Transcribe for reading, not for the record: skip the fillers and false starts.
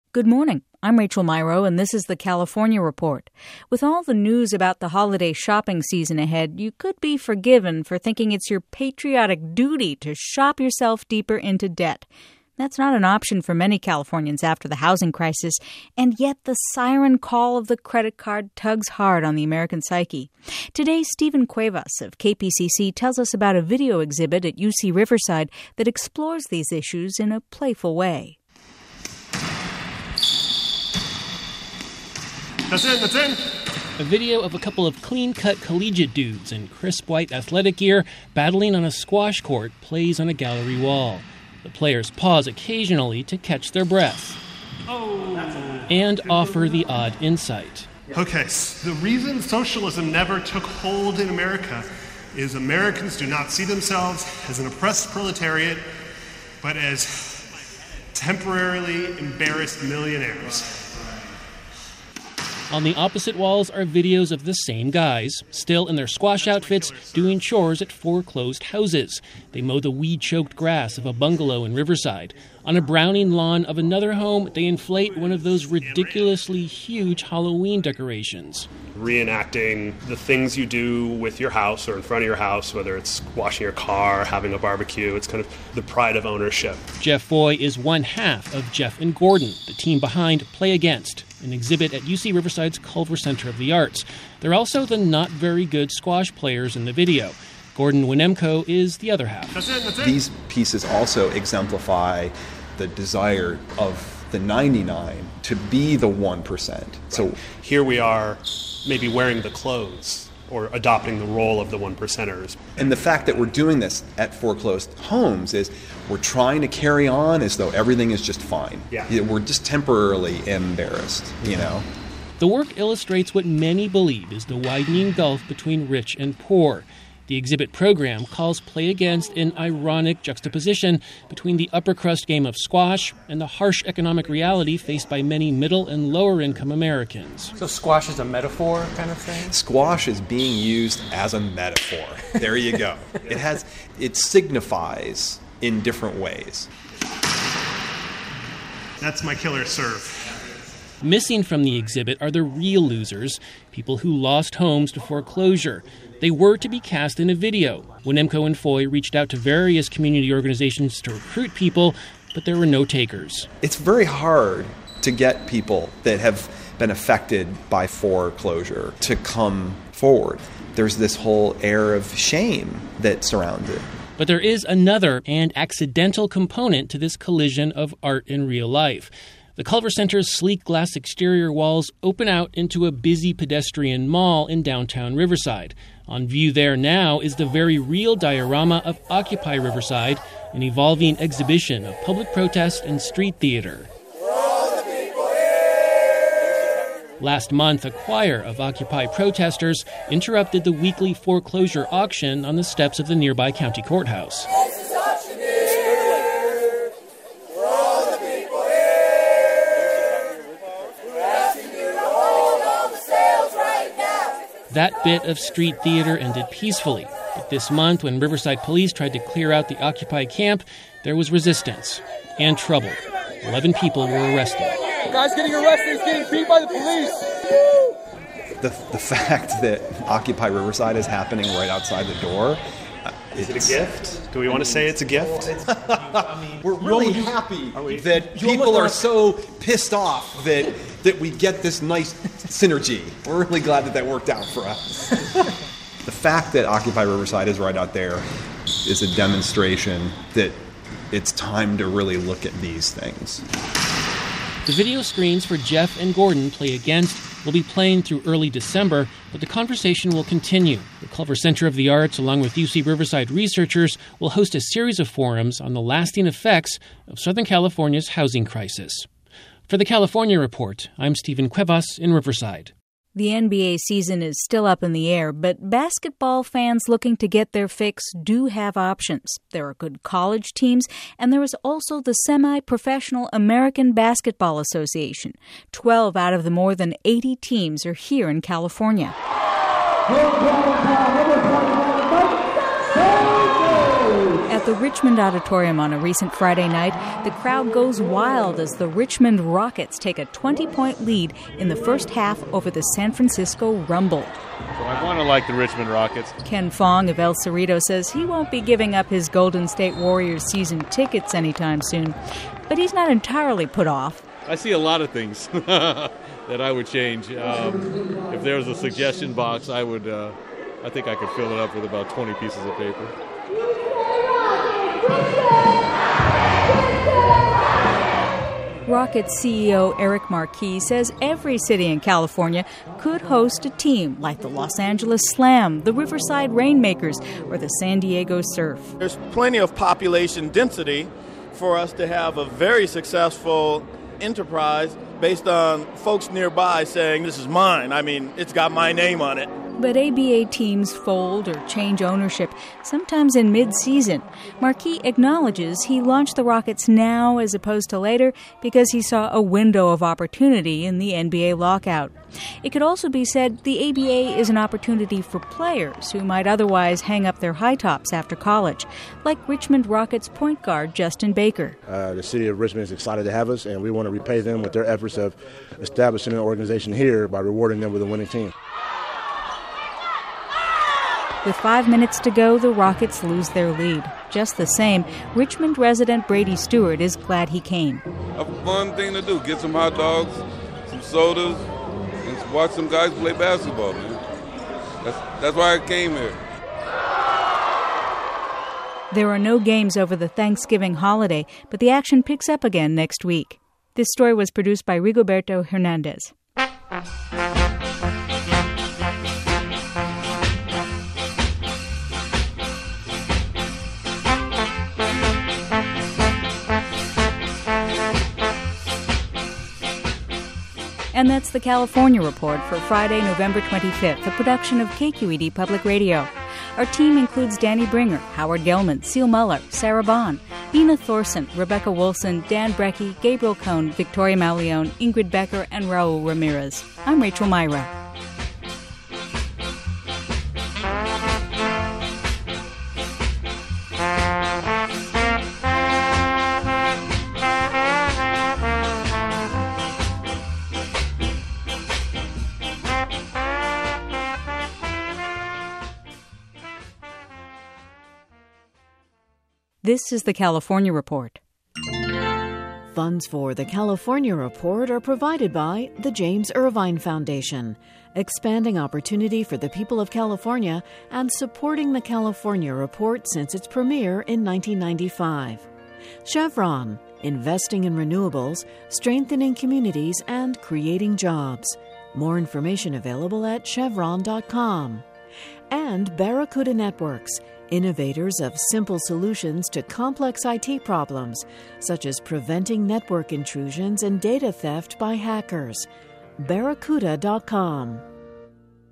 Good morning. I'm Rachel Myrow, and this is the California Report. With all the news about the holiday shopping season ahead, you could be forgiven for thinking it's your patriotic duty to shop yourself deeper into debt. That's not an option for many Californians after the housing crisis, and yet the siren call of the credit card tugs hard on the American psyche. Today, Stephen Cuevas of KPCC tells us about a video exhibit at UC Riverside that explores these issues in a playful way. That's in. A video of a couple of clean-cut collegiate dudes in crisp white athletic gear battling on a squash court plays on a gallery wall. The players pause occasionally to catch their breath and offer the odd insight. Okay, the reason socialism never took hold in America is Americans do not see themselves as an oppressed proletariat, but as temporarily embarrassed millionaires. On the opposite walls are videos of the same guys, still in their squash outfits, doing chores at foreclosed houses. They mow the weed-choked grass of a bungalow in Riverside. On a browning lawn of another home, they inflate one of those ridiculously huge Halloween decorations. Reenacting the things you do with your house or in front of your house, whether it's washing your car, having a barbecue, it's kind of the pride of ownership. Jeff Foy is one half of Jeff and Gordon, the team behind Play Against, an exhibit at UC Riverside's Culver Center of the Arts. They're also the not very good squash players in the video. Gordon Winemko is the other half. That's it. These pieces also exemplify the desire of the 99 to be the 1%. So here we are maybe wearing the clothes or adopting the role of the 1%ers. And the fact that we're doing this at foreclosed homes is we're trying to carry on as though everything is just fine. Yeah. We're just temporarily embarrassed, you know. The work illustrates what many believe is the widening gulf between rich and poor. The exhibit program calls Play Against an ironic juxtaposition between the upper crust game of squash and the harsh economic reality faced by many middle and lower income Americans. So squash is a metaphor kind of thing? Squash is being used as a metaphor. There you go. It signifies in different ways. That's my killer serve. Missing from the exhibit are the real losers, people who lost homes to foreclosure. They were to be cast in a video. Winemko and Foy reached out to various community organizations to recruit people, but there were no takers. It's very hard to get people that have been affected by foreclosure to come forward. There's this whole air of shame that surrounds it. But there is another and accidental component to this collision of art and real life. The Culver Center's sleek glass exterior walls open out into a busy pedestrian mall in downtown Riverside. On view there now is the very real diorama of Occupy Riverside, an evolving exhibition of public protest and street theater. Last month, a choir of Occupy protesters interrupted the weekly foreclosure auction on the steps of the nearby county courthouse. That bit of street theater ended peacefully. But this month, when Riverside police tried to clear out the Occupy camp, there was resistance and trouble. 11 people were arrested. The guy's getting arrested. He's getting beat by the police. The fact that Occupy Riverside is happening right outside the door. Is it a gift? Do we want to say it's a gift? We're really happy that people are so pissed off that we get this nice synergy. We're really glad that worked out for us. The fact that Occupy Riverside is right out there is a demonstration that it's time to really look at these things. The video screens for Jeff and Gordon Play Against will be playing through early December, but the conversation will continue. The Culver Center of the Arts, along with UC Riverside researchers, will host a series of forums on the lasting effects of Southern California's housing crisis. For the California Report, I'm Stephen Cuevas in Riverside. The NBA season is still up in the air, but basketball fans looking to get their fix do have options. There are good college teams, and there is also the semi-professional American Basketball Association. 12 out of the more than 80 teams are here in California. At the Richmond Auditorium on a recent Friday night, the crowd goes wild as the Richmond Rockets take a 20-point lead in the first half over the San Francisco Rumble. So I want to like the Richmond Rockets. Ken Fong of El Cerrito says he won't be giving up his Golden State Warriors season tickets anytime soon, but he's not entirely put off. I see a lot of things that I would change. If there was a suggestion box, I think I could fill it up with about 20 pieces of paper. Rockets CEO Eric Marquis says every city in California could host a team like the Los Angeles Slam, the Riverside Rainmakers, or the San Diego Surf. There's plenty of population density for us to have a very successful enterprise based on folks nearby saying, this is mine. I mean, it's got my name on it. But ABA teams fold or change ownership, sometimes in mid-season. Marquis acknowledges he launched the Rockets now as opposed to later because he saw a window of opportunity in the NBA lockout. It could also be said the ABA is an opportunity for players who might otherwise hang up their high tops after college, like Richmond Rockets point guard Justin Baker. The city of Richmond is excited to have us, and we want to repay them with their efforts of establishing an organization here by rewarding them with a winning team. With 5 minutes to go, the Rockets lose their lead. Just the same, Richmond resident Brady Stewart is glad he came. A fun thing to do, get some hot dogs, some sodas, and watch some guys play basketball, man. That's why I came here. There are no games over the Thanksgiving holiday, but the action picks up again next week. This story was produced by Rigoberto Hernandez. And that's the California Report for Friday, November 25th, a production of KQED Public Radio. Our team includes Danny Bringer, Howard Gelman, Seal Muller, Sarah Bond, Nina Thorson, Rebecca Wilson, Dan Brecky, Gabriel Cohn, Victoria Malione, Ingrid Becker, and Raul Ramirez. I'm Rachel Myra. This is the California Report. Funds for the California Report are provided by the James Irvine Foundation, expanding opportunity for the people of California and supporting the California Report since its premiere in 1995. Chevron, investing in renewables, strengthening communities, and creating jobs. More information available at chevron.com. And Barracuda Networks, innovators of simple solutions to complex IT problems, such as preventing network intrusions and data theft by hackers. Barracuda.com.